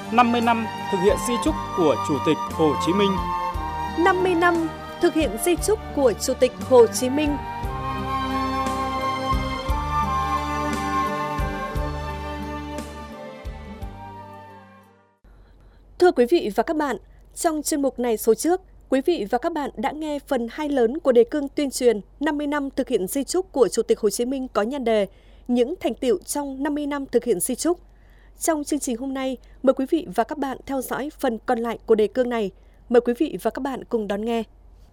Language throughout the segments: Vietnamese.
50 năm thực hiện di chúc của Chủ tịch Hồ Chí Minh. 50 năm thực hiện di chúc của Chủ tịch Hồ Chí Minh. Thưa quý vị và các bạn, trong chuyên mục này số trước, quý vị và các bạn đã nghe phần 2 lớn của đề cương tuyên truyền 50 năm thực hiện di chúc của Chủ tịch Hồ Chí Minh có nhan đề Những thành tựu trong 50 năm thực hiện di chúc. Trong chương trình hôm nay, mời quý vị và các bạn theo dõi phần còn lại của đề cương này. Mời quý vị và các bạn cùng đón nghe.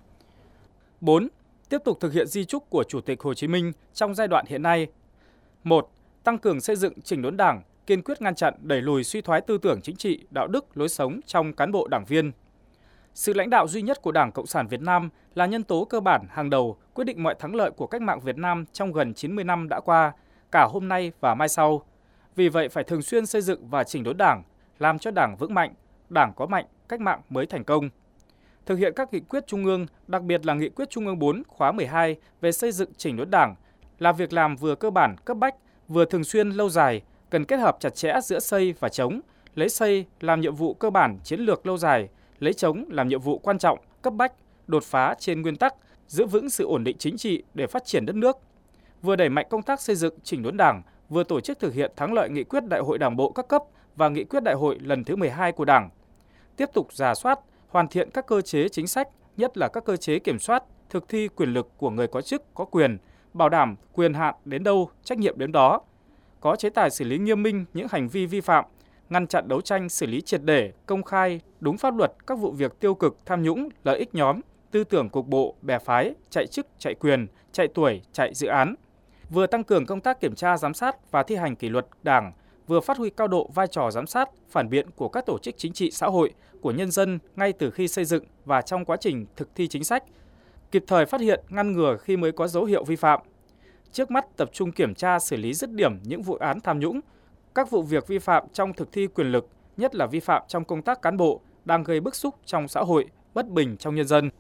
4. Tiếp tục thực hiện di chúc của Chủ tịch Hồ Chí Minh trong giai đoạn hiện nay. 1. Tăng cường xây dựng chỉnh đốn Đảng, kiên quyết ngăn chặn đẩy lùi suy thoái tư tưởng chính trị, đạo đức, lối sống trong cán bộ đảng viên. Sự lãnh đạo duy nhất của Đảng Cộng sản Việt Nam là nhân tố cơ bản hàng đầu quyết định mọi thắng lợi của cách mạng Việt Nam trong gần 90 năm đã qua, cả hôm nay và mai sau. Vì vậy phải thường xuyên xây dựng và chỉnh đốn Đảng, làm cho Đảng vững mạnh, Đảng có mạnh, cách mạng mới thành công. Thực hiện các nghị quyết Trung ương, đặc biệt là nghị quyết Trung ương 4 khóa 12 về xây dựng chỉnh đốn Đảng là việc làm vừa cơ bản, cấp bách, vừa thường xuyên lâu dài, cần kết hợp chặt chẽ giữa xây và chống, lấy xây làm nhiệm vụ cơ bản chiến lược lâu dài, lấy chống làm nhiệm vụ quan trọng, cấp bách, đột phá trên nguyên tắc, giữ vững sự ổn định chính trị để phát triển đất nước. Vừa đẩy mạnh công tác xây dựng chỉnh đốn Đảng, vừa tổ chức thực hiện thắng lợi nghị quyết Đại hội Đảng bộ các cấp và nghị quyết Đại hội lần thứ 12 của Đảng. Tiếp tục rà soát, hoàn thiện các cơ chế chính sách, nhất là các cơ chế kiểm soát, thực thi quyền lực của người có chức, có quyền, bảo đảm quyền hạn đến đâu, trách nhiệm đến đó. Có chế tài xử lý nghiêm minh những hành vi vi phạm, ngăn chặn đấu tranh xử lý triệt để, công khai, đúng pháp luật các vụ việc tiêu cực, tham nhũng, lợi ích nhóm, tư tưởng cục bộ, bè phái, chạy chức, chạy quyền, chạy tuổi, chạy dự án. Vừa tăng cường công tác kiểm tra giám sát và thi hành kỷ luật Đảng, vừa phát huy cao độ vai trò giám sát, phản biện của các tổ chức chính trị xã hội, của nhân dân ngay từ khi xây dựng và trong quá trình thực thi chính sách, kịp thời phát hiện, ngăn ngừa khi mới có dấu hiệu vi phạm. Trước mắt tập trung kiểm tra xử lý dứt điểm những vụ án tham nhũng, các vụ việc vi phạm trong thực thi quyền lực, nhất là vi phạm trong công tác cán bộ đang gây bức xúc trong xã hội, bất bình trong nhân dân.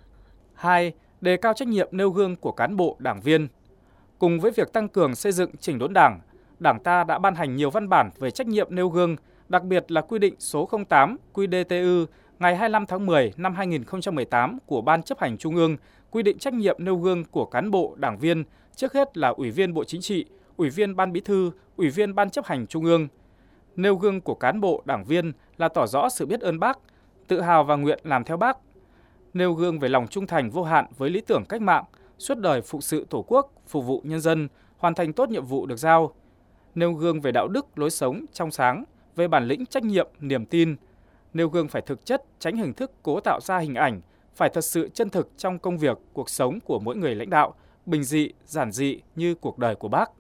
2. Đề cao trách nhiệm nêu gương của cán bộ, đảng viên. Cùng với việc tăng cường xây dựng chỉnh đốn Đảng, Đảng ta đã ban hành nhiều văn bản về trách nhiệm nêu gương, đặc biệt là quy định số 08 QĐ-TÜ ngày 25 tháng 10 năm 2018 của Ban Chấp hành Trung ương quy định trách nhiệm nêu gương của cán bộ, đảng viên, trước hết là Ủy viên Bộ Chính trị, Ủy viên Ban Bí thư, Ủy viên Ban Chấp hành Trung ương. Nêu gương của cán bộ, đảng viên là tỏ rõ sự biết ơn Bác, tự hào và nguyện làm theo Bác. Nêu gương về lòng trung thành vô hạn với lý tưởng cách mạng, suốt đời phụng sự Tổ quốc, phục vụ nhân dân, hoàn thành tốt nhiệm vụ được giao. Nêu gương về đạo đức, lối sống trong sáng, về bản lĩnh, trách nhiệm, niềm tin. Nêu gương phải thực chất, tránh hình thức cố tạo ra hình ảnh, phải thật sự chân thực trong công việc, cuộc sống của mỗi người lãnh đạo, bình dị, giản dị như cuộc đời của Bác.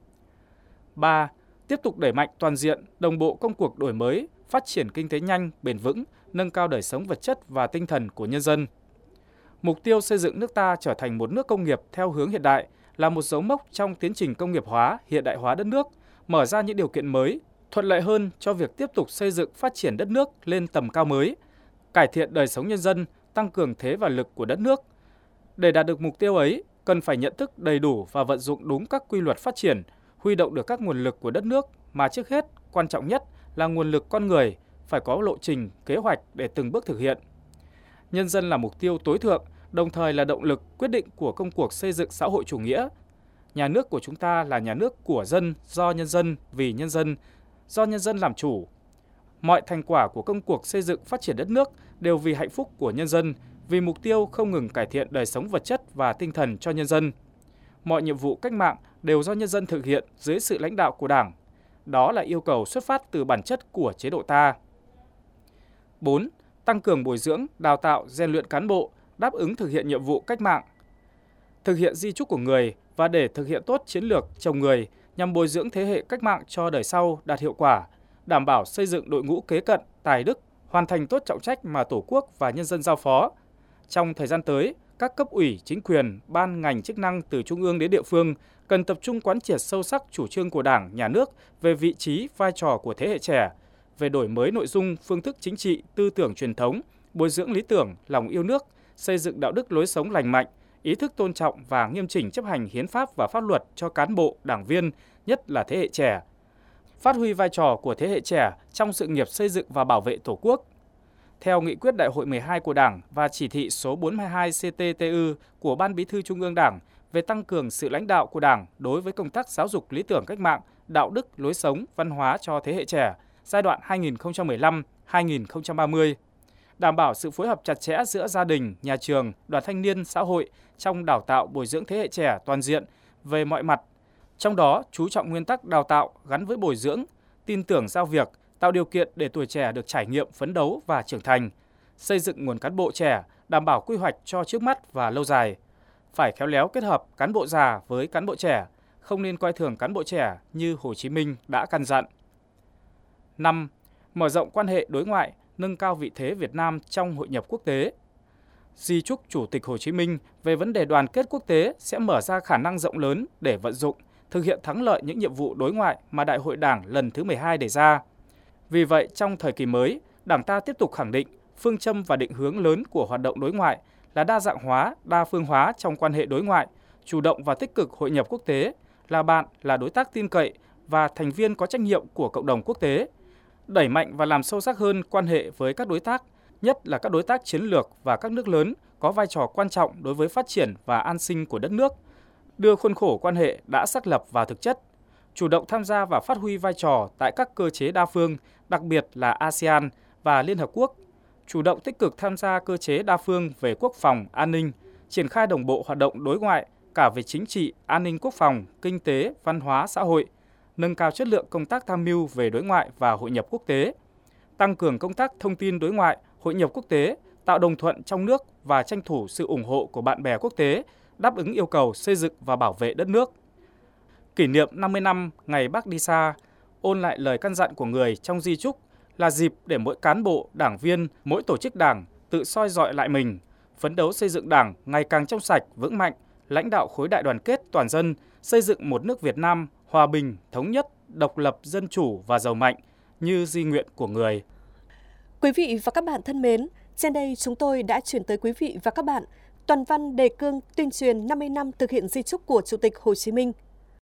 3. Tiếp tục đẩy mạnh toàn diện, đồng bộ công cuộc đổi mới, phát triển kinh tế nhanh, bền vững, nâng cao đời sống vật chất và tinh thần của nhân dân. Mục tiêu xây dựng nước ta trở thành một nước công nghiệp theo hướng hiện đại là một dấu mốc trong tiến trình công nghiệp hóa, hiện đại hóa đất nước, mở ra những điều kiện mới, thuận lợi hơn cho việc tiếp tục xây dựng phát triển đất nước lên tầm cao mới, cải thiện đời sống nhân dân, tăng cường thế và lực của đất nước. Để đạt được mục tiêu ấy, cần phải nhận thức đầy đủ và vận dụng đúng các quy luật phát triển, huy động được các nguồn lực của đất nước mà trước hết, quan trọng nhất là nguồn lực con người, phải có lộ trình, kế hoạch để từng bước thực hiện. Nhân dân là mục tiêu tối thượng, đồng thời là động lực quyết định của công cuộc xây dựng xã hội chủ nghĩa. Nhà nước của chúng ta là nhà nước của dân, do nhân dân, vì nhân dân, do nhân dân làm chủ. Mọi thành quả của công cuộc xây dựng phát triển đất nước đều vì hạnh phúc của nhân dân, vì mục tiêu không ngừng cải thiện đời sống vật chất và tinh thần cho nhân dân. Mọi nhiệm vụ cách mạng đều do nhân dân thực hiện dưới sự lãnh đạo của Đảng. Đó là yêu cầu xuất phát từ bản chất của chế độ ta. 4. Tăng cường bồi dưỡng, đào tạo, rèn luyện cán bộ, đáp ứng thực hiện nhiệm vụ cách mạng. Thực hiện di chúc của người và để thực hiện tốt chiến lược trồng người nhằm bồi dưỡng thế hệ cách mạng cho đời sau đạt hiệu quả, đảm bảo xây dựng đội ngũ kế cận, tài đức, hoàn thành tốt trọng trách mà Tổ quốc và nhân dân giao phó. Trong thời gian tới, các cấp ủy, chính quyền, ban ngành chức năng từ trung ương đến địa phương cần tập trung quán triệt sâu sắc chủ trương của Đảng, Nhà nước về vị trí, vai trò của thế hệ trẻ, về đổi mới nội dung, phương thức chính trị, tư tưởng truyền thống, bồi dưỡng lý tưởng, lòng yêu nước, xây dựng đạo đức lối sống lành mạnh, ý thức tôn trọng và nghiêm chỉnh chấp hành hiến pháp và pháp luật cho cán bộ, đảng viên, nhất là thế hệ trẻ. phát huy vai trò của thế hệ trẻ trong sự nghiệp xây dựng và bảo vệ Tổ quốc. Theo nghị quyết Đại hội 12 của Đảng và chỉ thị số 42 CTTU của Ban Bí thư Trung ương Đảng về tăng cường sự lãnh đạo của Đảng đối với công tác giáo dục lý tưởng cách mạng, đạo đức, lối sống, văn hóa cho thế hệ trẻ giai đoạn 2015-2030, đảm bảo sự phối hợp chặt chẽ giữa gia đình, nhà trường, đoàn thanh niên, xã hội trong đào tạo bồi dưỡng thế hệ trẻ toàn diện về mọi mặt. Trong đó, chú trọng nguyên tắc đào tạo gắn với bồi dưỡng, tin tưởng giao việc, tạo điều kiện để tuổi trẻ được trải nghiệm, phấn đấu và trưởng thành, xây dựng nguồn cán bộ trẻ, đảm bảo quy hoạch cho trước mắt và lâu dài. Phải khéo léo kết hợp cán bộ già với cán bộ trẻ, không nên coi thường cán bộ trẻ như Hồ Chí Minh đã căn dặn. 5. Mở rộng quan hệ đối ngoại, nâng cao vị thế Việt Nam trong hội nhập quốc tế. Di chúc Chủ tịch Hồ Chí Minh về vấn đề đoàn kết quốc tế sẽ mở ra khả năng rộng lớn để vận dụng, thực hiện thắng lợi những nhiệm vụ đối ngoại mà Đại hội Đảng lần thứ 12 đề ra. Vì vậy, trong thời kỳ mới, Đảng ta tiếp tục khẳng định phương châm và định hướng lớn của hoạt động đối ngoại là đa dạng hóa, đa phương hóa trong quan hệ đối ngoại, chủ động và tích cực hội nhập quốc tế, là bạn, là đối tác tin cậy và thành viên có trách nhiệm của cộng đồng quốc tế, đẩy mạnh và làm sâu sắc hơn quan hệ với các đối tác, nhất là các đối tác chiến lược và các nước lớn có vai trò quan trọng đối với phát triển và an sinh của đất nước, đưa khuôn khổ quan hệ đã xác lập vào thực chất, chủ động tham gia và phát huy vai trò tại các cơ chế đa phương, đặc biệt là ASEAN và Liên Hợp Quốc, chủ động tích cực tham gia cơ chế đa phương về quốc phòng, an ninh, triển khai đồng bộ hoạt động đối ngoại cả về chính trị, an ninh quốc phòng, kinh tế, văn hóa, xã hội, nâng cao chất lượng công tác tham mưu về đối ngoại và hội nhập quốc tế, tăng cường công tác thông tin đối ngoại, hội nhập quốc tế, tạo đồng thuận trong nước và tranh thủ sự ủng hộ của bạn bè quốc tế, đáp ứng yêu cầu xây dựng và bảo vệ đất nước. Kỷ niệm 50 năm ngày Bác đi xa, ôn lại lời căn dặn của người trong di chúc là dịp để mỗi cán bộ, đảng viên, mỗi tổ chức đảng tự soi dọi lại mình, phấn đấu xây dựng Đảng ngày càng trong sạch, vững mạnh, lãnh đạo khối đại đoàn kết toàn dân, xây dựng một nước Việt Nam hòa bình, thống nhất, độc lập, dân chủ và giàu mạnh như di nguyện của người. Quý vị và các bạn thân mến, trên đây chúng tôi đã chuyển tới quý vị và các bạn toàn văn đề cương tuyên truyền 50 năm thực hiện di chúc của Chủ tịch Hồ Chí Minh.